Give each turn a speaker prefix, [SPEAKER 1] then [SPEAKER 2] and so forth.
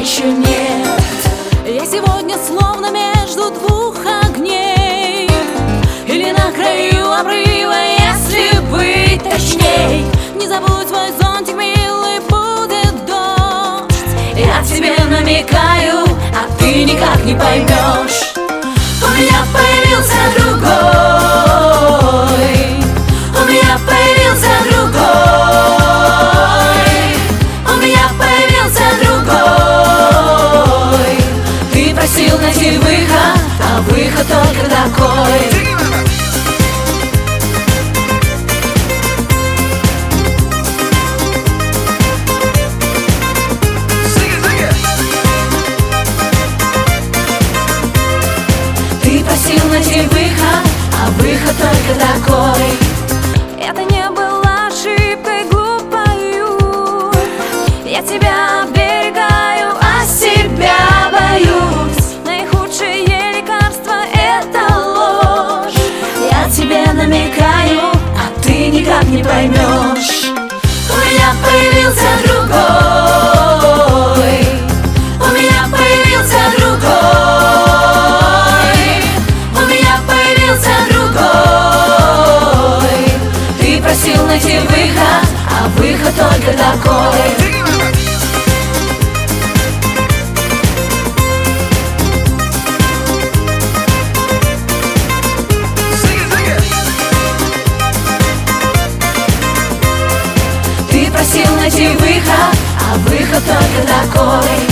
[SPEAKER 1] еще нет.
[SPEAKER 2] Я сегодня словно между двух огней, или на краю обрыва, если быть точней. Не забудь свой зонтик, милый, будет дождь.
[SPEAKER 1] Я тебе намекаю, а ты никак не поймешь. У меня появился другой, у меня появился другой, у меня появился другой. Ты просил найти выход, а выход только такой. Просил найти выход, а выход только такой.
[SPEAKER 2] Это не была ошибкой глупою. Я тебя оберегаю, а себя боюсь. Наихудшее лекарство — это ложь.
[SPEAKER 1] Я тебе намекаю, а ты никак не поймешь. У меня появился другой, у меня появился другой, просил найти выход, а выход только такой. Ты просил найти выход, а выход только такой.